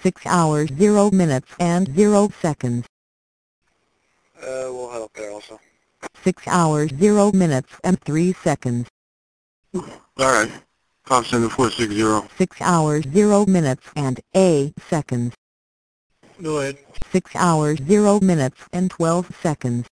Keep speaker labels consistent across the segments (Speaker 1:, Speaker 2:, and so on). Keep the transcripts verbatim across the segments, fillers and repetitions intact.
Speaker 1: six hours zero minutes and zero seconds.
Speaker 2: Uh, we'll head up there also.
Speaker 1: six hours zero minutes and three seconds.
Speaker 2: Alright. Com Center four six zero.
Speaker 1: six hours zero minutes and eight seconds.
Speaker 2: Go ahead.
Speaker 1: six hours zero minutes and twelve seconds.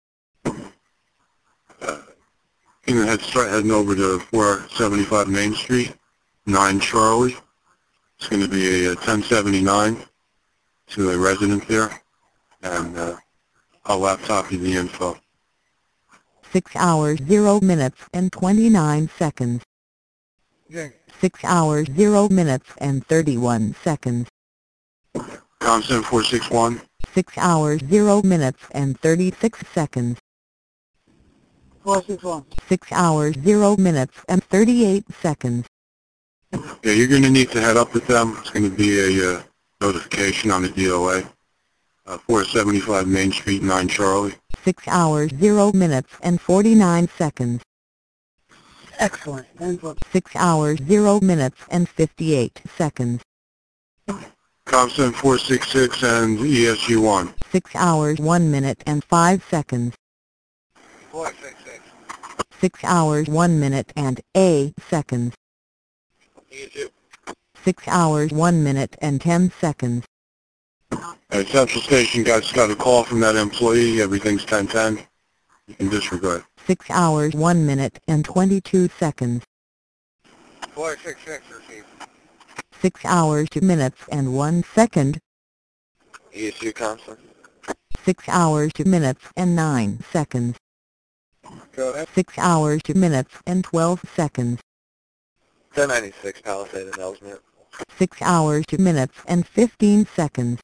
Speaker 2: Uh, you can head straight heading over to four seventy-five Main Street, nine Charlie. It's going to be a, a ten seventy-nine to a resident there, and uh, I'll laptop you the info.
Speaker 1: six hours zero minutes and twenty-nine seconds.
Speaker 2: Okay.
Speaker 1: six hours zero minutes and thirty-one seconds.
Speaker 2: Com Center four six one.
Speaker 1: six hours zero minutes and thirty-six seconds.
Speaker 3: four six one.
Speaker 1: six hours zero minutes and thirty-eight seconds.
Speaker 2: Yeah, you're going to need to head up with them. It's going to be a uh, notification on the D O A. Uh, four seventy-five Main Street, nine Charlie.
Speaker 1: six hours zero minutes and forty-nine seconds.
Speaker 3: Excellent.
Speaker 1: six hours zero minutes and fifty-eight seconds.
Speaker 2: Com Center four six six and E S U one.
Speaker 1: six hours one minute and five seconds.
Speaker 2: four six six.
Speaker 1: six hours one minute and eight seconds.
Speaker 2: E S U.
Speaker 1: six hours one minute and ten seconds.
Speaker 2: At Central Station, guys, got a call from that employee. Everything's ten ten. You can disregard.
Speaker 1: six hours one minute and twenty-two seconds.
Speaker 2: four six six received.
Speaker 1: six hours two minutes and one second.
Speaker 2: E S U constant.
Speaker 1: six hours two minutes and nine seconds.
Speaker 2: Go ahead.
Speaker 1: six hours two minutes and twelve seconds.
Speaker 2: ten ninety-six Palisade and Ellesmere.
Speaker 1: six hours two minutes and fifteen seconds.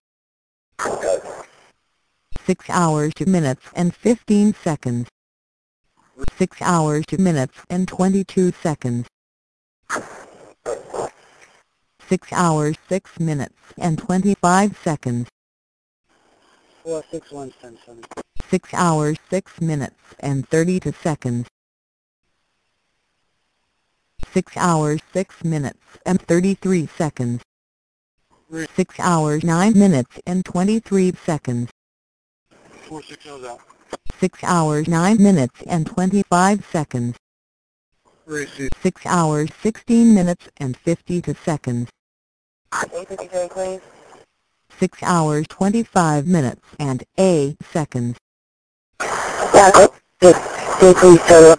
Speaker 1: six hours two minutes and fifteen seconds. six hours two minutes and twenty-two seconds. six hours six minutes and twenty-five seconds.
Speaker 3: four six one ten seven.
Speaker 1: six hours six minutes and thirty-two seconds. six hours six minutes and thirty-three seconds. six hours nine minutes and twenty-three seconds.
Speaker 2: four six zero out.
Speaker 1: six hours nine minutes and twenty-five seconds.
Speaker 2: Receive.
Speaker 1: six hours sixteen minutes and fifty-two seconds.
Speaker 3: eight fifty-three, please.
Speaker 1: six hours twenty-five minutes and eight seconds.
Speaker 3: Yeah, please, sir.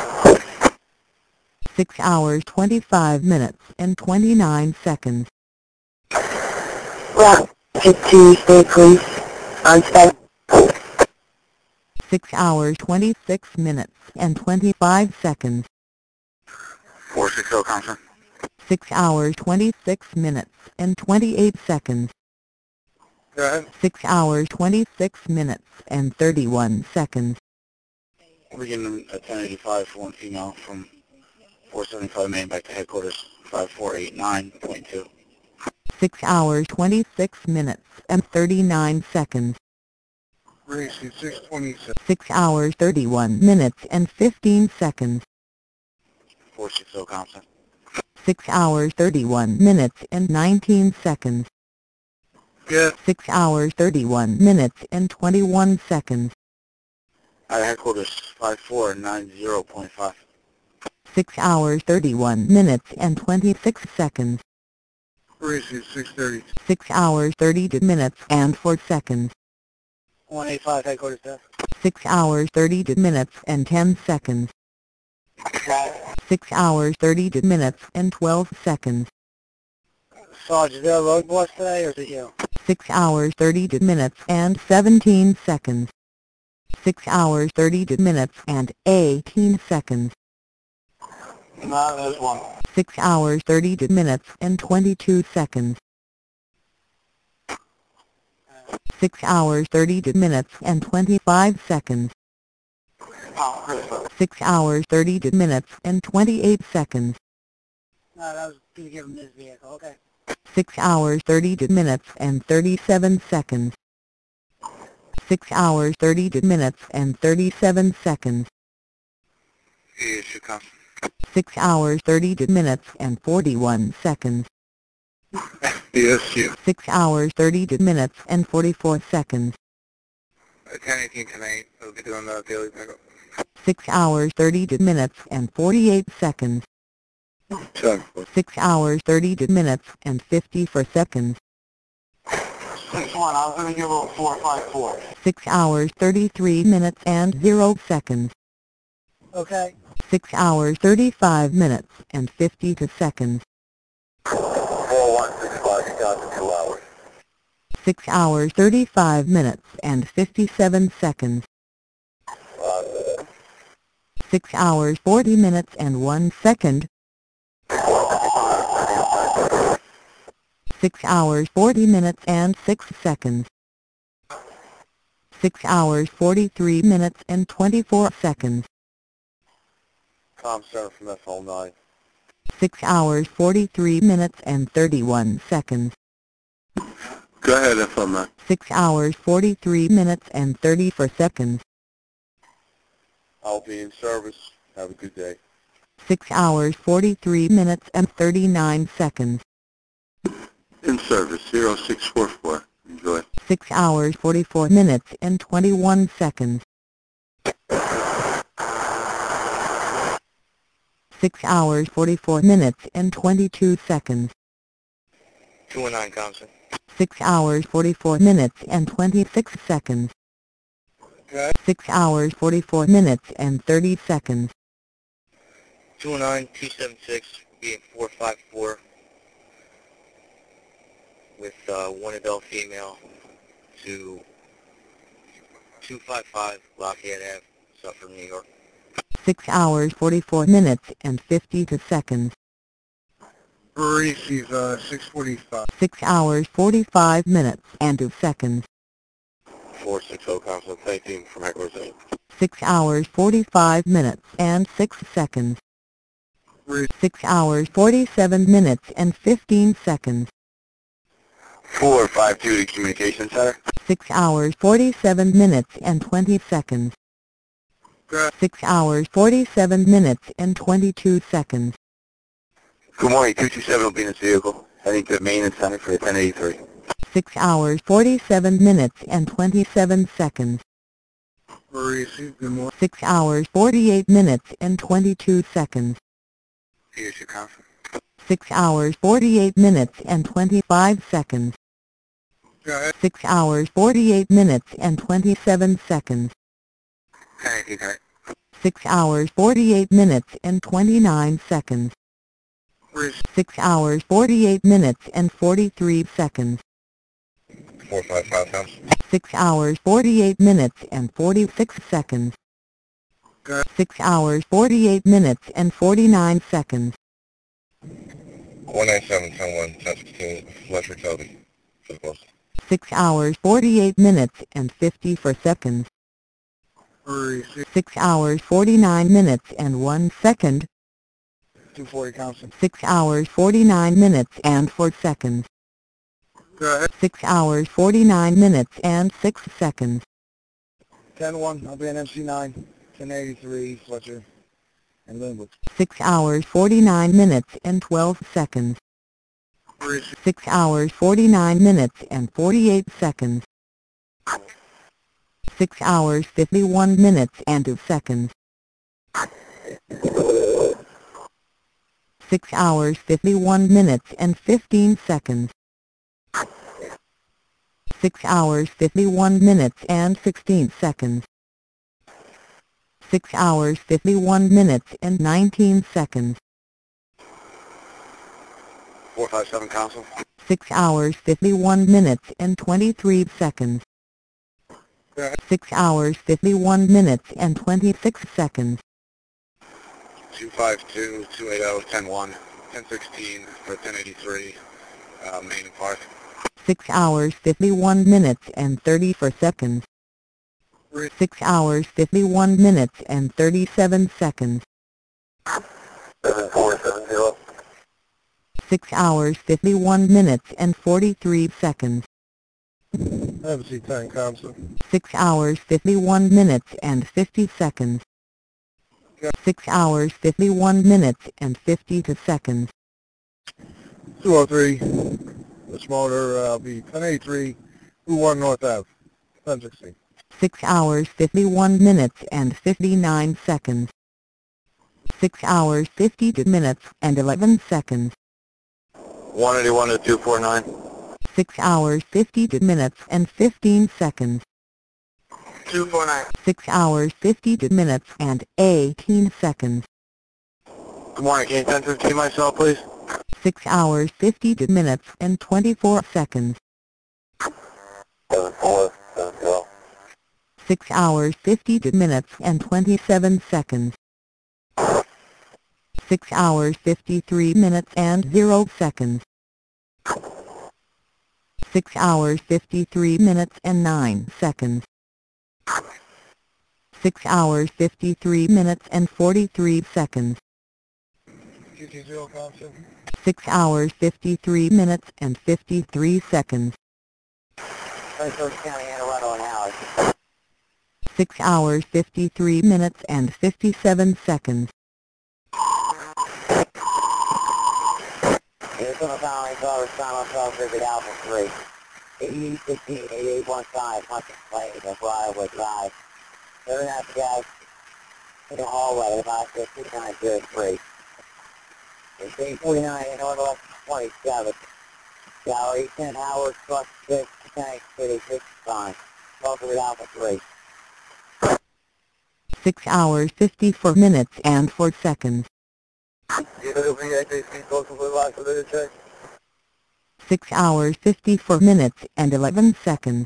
Speaker 1: six hours twenty-five minutes and twenty-nine seconds.
Speaker 3: Yeah, Tuesday, please. On spec.
Speaker 1: six hours twenty-six minutes and twenty-five seconds.
Speaker 2: four six zero constant.
Speaker 1: six hours twenty-six minutes and twenty-eight seconds.
Speaker 2: Go ahead.
Speaker 1: six hours twenty-six minutes and thirty-one seconds.
Speaker 2: We're getting a ten eighty-five for one female from four seventy-five Main back to headquarters, five four eight nine point two.
Speaker 1: six hours twenty-six minutes and thirty-nine seconds.
Speaker 2: Receive six twenty-seven.
Speaker 1: six hours thirty-one minutes and fifteen seconds.
Speaker 2: four six zero constant.
Speaker 1: six hours thirty-one minutes and nineteen seconds.
Speaker 2: Good.
Speaker 1: six hours thirty-one minutes and twenty-one seconds.
Speaker 2: At headquarters, five four nine zero point five.
Speaker 1: six hours thirty-one minutes and twenty-six seconds.
Speaker 2: Receive six thirty.
Speaker 1: six hours thirty-two minutes and four seconds.
Speaker 3: one eighty-five, headquarters desk.
Speaker 1: six hours thirty-two minutes and ten seconds. six hours thirty-two minutes and twelve seconds.
Speaker 3: Sarge, is there a road boss today, or is it you?
Speaker 1: six hours thirty-two minutes and seventeen seconds. six hours thirty-two minutes and eighteen seconds.
Speaker 2: No, there's one.
Speaker 1: six hours thirty-two minutes and twenty-two seconds. six hours thirty-two minutes and twenty-five seconds.
Speaker 2: Oh, Chris.
Speaker 1: six hours thirty-two minutes and twenty-eight seconds.
Speaker 3: No, that was going to give him this vehicle, okay.
Speaker 1: six hours thirty-two minutes and thirty-seven seconds. six hours thirty-two minutes and thirty-seven seconds.
Speaker 2: Yes, you come.
Speaker 1: six hours thirty-two minutes and forty-one seconds.
Speaker 2: B S Q.
Speaker 1: six hours thirty-two minutes and forty-four seconds.
Speaker 3: ten eighteen tonight, we'll be doing the daily pickup.
Speaker 1: six hours thirty-two minutes and forty-eight seconds.
Speaker 2: ten four.
Speaker 1: six hours thirty-two minutes and fifty-four seconds.
Speaker 3: six one, I was going to give a four five four.
Speaker 1: six hours thirty-three minutes and zero seconds.
Speaker 3: Okay.
Speaker 1: six hours thirty-five minutes and fifty-two seconds.
Speaker 3: four one six five, you got the two hours.
Speaker 1: six hours thirty-five minutes and fifty-seven seconds.
Speaker 3: Uh,
Speaker 1: six hours forty minutes and one second. six hours forty minutes and six seconds. six hours forty-three minutes and twenty-four seconds.
Speaker 3: Com center from F L nine.
Speaker 1: six hours forty-three minutes and thirty-one seconds.
Speaker 2: Go ahead, F L nine.
Speaker 1: six hours forty-three minutes and thirty-four seconds.
Speaker 3: I'll be in service. Have a good day.
Speaker 1: six hours forty-three minutes and thirty-nine seconds.
Speaker 2: In service, zero six four four. Enjoy.
Speaker 1: six hours forty-four minutes and twenty-one seconds. six hours forty-four minutes and twenty-two seconds.
Speaker 3: two one nine, Thompson.
Speaker 1: six hours forty-four minutes and twenty-six seconds.
Speaker 3: Okay.
Speaker 1: six hours forty-four minutes and thirty seconds.
Speaker 3: two one nine, two seven six, being four five four. With uh, one adult female to two five five Lafayette Avenue, Suffolk, New York.
Speaker 1: six hours forty-four minutes and fifty-two seconds.
Speaker 3: Receive uh, six forty-five.
Speaker 1: six hours forty-five minutes and two seconds.
Speaker 3: four six zero, Council, thank you from Heckler's Aid.
Speaker 1: six hours forty-five minutes and six seconds. six hours forty-seven minutes and fifteen seconds.
Speaker 3: four five two to Communication Center.
Speaker 1: six hours forty-seven minutes and twenty seconds. six hours forty-seven minutes and twenty-two seconds.
Speaker 3: Good morning, two two seven will be in this vehicle, heading to the maintenance center for the ten eighty-three.
Speaker 1: six hours forty-seven minutes and twenty-seven seconds.
Speaker 3: Receive, good morning.
Speaker 1: six hours forty-eight minutes and twenty-two seconds.
Speaker 3: Here's your conference.
Speaker 1: six hours forty-eight minutes and twenty-five seconds.
Speaker 3: Go ahead.
Speaker 1: six hours forty-eight minutes and twenty-seven seconds.
Speaker 3: ten eighteen,
Speaker 1: six hours forty-eight minutes and twenty-nine seconds. six hours forty-eight minutes and forty-three seconds.
Speaker 3: four five five, Council.
Speaker 1: six hours forty-eight minutes and forty-six seconds.
Speaker 3: Go ahead.
Speaker 1: six hours forty-eight minutes and forty-nine seconds.
Speaker 3: one nine seven, ten one, ten sixteen, Fletcher Toby, for the post.
Speaker 1: six hours forty-eight minutes and fifty-four seconds.
Speaker 3: Receive.
Speaker 1: six hours forty-nine minutes and one second.
Speaker 3: two forty, Council.
Speaker 1: six hours forty-nine minutes and four seconds.
Speaker 3: Go ahead.
Speaker 1: six hours forty-nine minutes and six seconds.
Speaker 3: ten one, I'll be in M C nine, ten eighty-three, Fletcher, and Linwood.
Speaker 1: six hours forty-nine minutes and twelve seconds.
Speaker 3: Receive.
Speaker 1: six hours forty-nine minutes and forty-eight seconds. six hours fifty-one minutes and two seconds. six hours fifty-one minutes and fifteen seconds. six hours fifty-one minutes and sixteen seconds. six hours fifty-one minutes and nineteen seconds.
Speaker 3: four five seven, Council.
Speaker 1: six hours fifty-one minutes and twenty-three seconds.
Speaker 3: Go ahead.
Speaker 1: six hours fifty-one minutes and twenty-six seconds.
Speaker 3: two five two, two eight zero, ten one, ten sixteen for ten eighty-three, uh, Main and Park.
Speaker 1: six hours fifty-one minutes and thirty-four seconds. six hours fifty-one minutes and thirty-seven seconds.
Speaker 3: seven four seven zero.
Speaker 1: six hours fifty-one minutes and forty-three seconds.
Speaker 3: Have a seat, ten, Council.
Speaker 1: six hours fifty-one minutes and fifty seconds. six hours fifty-one minutes and fifty-two seconds.
Speaker 3: two oh three,
Speaker 2: This motor uh, will be ten eighty-three, Route one North Ave, ten sixteen.
Speaker 1: six hours fifty-one minutes and fifty-nine seconds. six hours fifty-two minutes and eleven seconds.
Speaker 3: one eighty-one to two forty-nine.
Speaker 1: six hours fifty-two minutes and fifteen seconds.
Speaker 3: two forty-nine.
Speaker 1: six hours fifty-two minutes and eighteen seconds.
Speaker 3: Good morning, can you ten fifteen myself, please?
Speaker 1: six hours fifty-two minutes and twenty-four seconds.
Speaker 3: seven four, seven zero.
Speaker 1: six hours fifty-two minutes and twenty-seven seconds. six hours fifty-three minutes and zero seconds. six hours fifty-three minutes and nine seconds. six hours fifty-three minutes and forty-three seconds.
Speaker 2: two two zero Compton.
Speaker 1: six hours fifty-three minutes and fifty-three seconds.
Speaker 3: twenty-first County, Anne Arundel, an hour.
Speaker 1: six hours fifty-three minutes and fifty-seven seconds.
Speaker 3: Here's on the following call, respond on call, visit Alpha three. eighty-eight sixteen, eighty-eight fifteen, Hunting Lane, that's Wildwood Drive. Seven and a half guys in the hallway, about fifty-nine zero three. It's eight forty-nine in Northwest twenty-seven. Gallery ten Howard, truck six, tank city sixty-five. Welcome with Alpha three.
Speaker 1: six hours fifty-four minutes and four seconds. six hours fifty-four minutes and eleven seconds.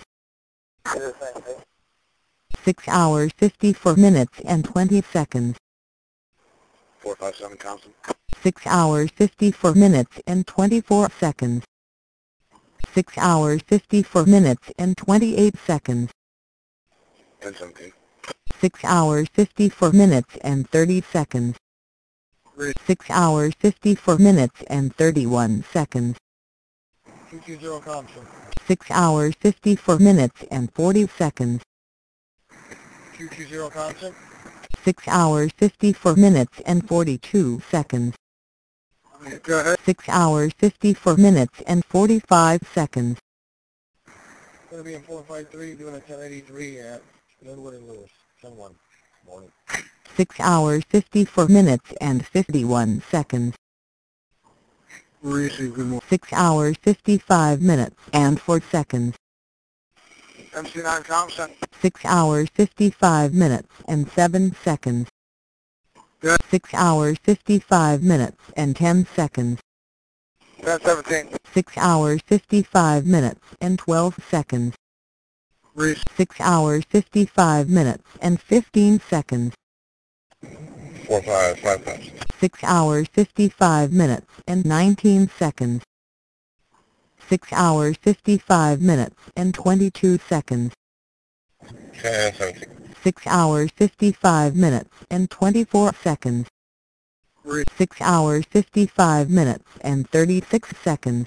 Speaker 1: six hours fifty-four minutes and twenty seconds.
Speaker 2: four five seven Compton.
Speaker 1: six hours fifty-four minutes and twenty-four seconds. six hours fifty-four minutes and twenty-eight seconds.
Speaker 2: ten seventeen.
Speaker 1: six hours fifty-four minutes and thirty seconds. six hours fifty-four minutes and thirty-one seconds.
Speaker 2: two two zero Compton.
Speaker 1: six hours fifty-four minutes and forty seconds.
Speaker 2: two two zero Compton.
Speaker 1: six hours fifty-four minutes and forty-two seconds.
Speaker 2: Go ahead.
Speaker 1: six hours fifty-four minutes and forty-five seconds.
Speaker 2: Going to be in four five three, doing a ten eighty-three at Linwood and Lewis, ten one. Morning.
Speaker 1: six hours fifty-four minutes and fifty-one seconds.
Speaker 2: Reese, good morning.
Speaker 1: six hours fifty-five minutes and four seconds.
Speaker 2: M C nine Thompson.
Speaker 1: six hours fifty-five minutes and seven seconds.
Speaker 2: Good.
Speaker 1: six hours fifty-five minutes and ten seconds.
Speaker 2: ten seventeen.
Speaker 1: six hours fifty-five minutes and twelve seconds.
Speaker 2: Reese.
Speaker 1: six hours fifty-five minutes and fifteen seconds.
Speaker 2: four five five five.
Speaker 1: six hours fifty-five minutes and nineteen seconds. six hours fifty-five minutes and twenty-two seconds.
Speaker 2: ten seventeen.
Speaker 1: six hours fifty-five minutes and twenty-four seconds.
Speaker 2: Reese.
Speaker 1: six hours fifty-five minutes and thirty-six seconds.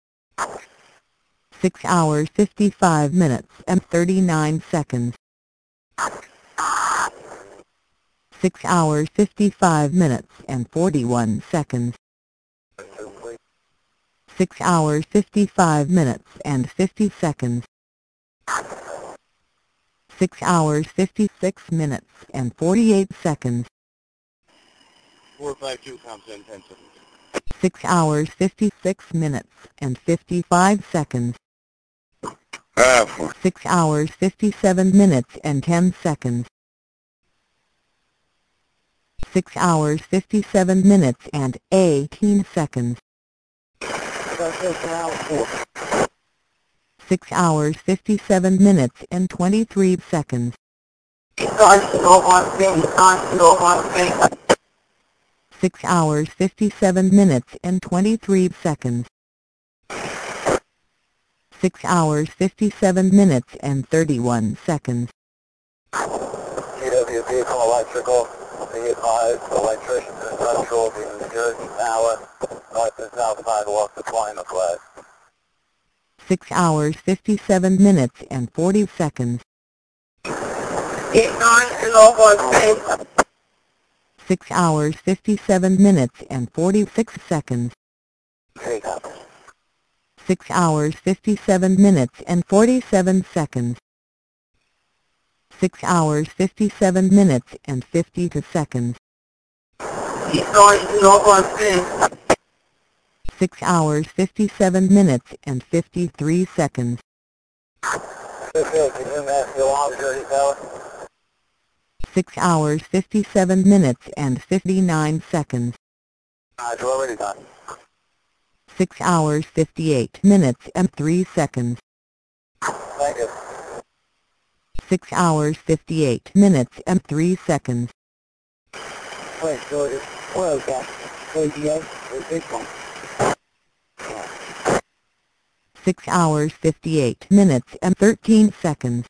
Speaker 1: six hours fifty-five minutes and thirty-nine seconds. six hours fifty-five minutes and forty-one seconds. six hours fifty-five minutes and fifty seconds. six hours fifty-six minutes and forty-eight seconds.
Speaker 2: four five two Compton, ten seventeen.
Speaker 1: six hours fifty-six minutes and fifty-five seconds.
Speaker 2: Ah, four.
Speaker 1: six hours fifty-seven minutes and ten seconds. six hours fifty-seven minutes and eighteen seconds. six hours fifty-seven minutes and twenty-three seconds. six hours fifty-seven minutes and twenty-three seconds. six hours fifty-seven minutes and thirty-one seconds.
Speaker 3: G W Vehicle Electrical, V five, electrician and industrial, New Jersey Power, north and south sidewalk, supplying the flag.
Speaker 1: six hours fifty-seven minutes and forty seconds. six hours fifty-seven minutes and forty-six seconds. six hours fifty-seven minutes and forty-seven seconds. six hours fifty-seven minutes and fifty-two seconds. six hours fifty-seven minutes and fifty-three seconds. six hours fifty-seven minutes and fifty-nine seconds. six hours fifty-eight minutes and three seconds.
Speaker 3: Thank you.
Speaker 1: six hours fifty-eight minutes and three seconds.
Speaker 3: Wait, George. Well, okay. Where'd you go? Where's this one?
Speaker 1: six hours fifty-eight minutes and thirteen seconds.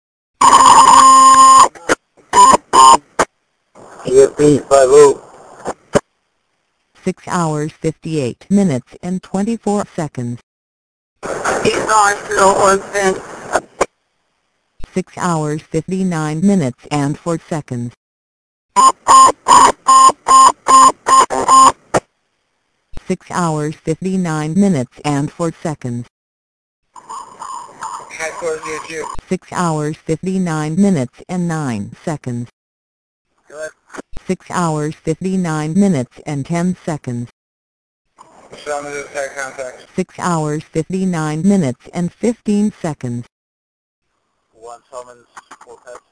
Speaker 3: You beat by Lou.
Speaker 1: six hours fifty-eight minutes and twenty-four seconds.
Speaker 3: He's on slow on fence.
Speaker 1: six hours fifty-nine minutes and four seconds. six hours fifty-nine minutes and four seconds. six hours fifty-nine minutes and nine seconds.
Speaker 3: Good.
Speaker 1: six hours fifty-nine minutes and ten seconds. six hours fifty-nine minutes and fifteen seconds.
Speaker 3: One summons, four pets.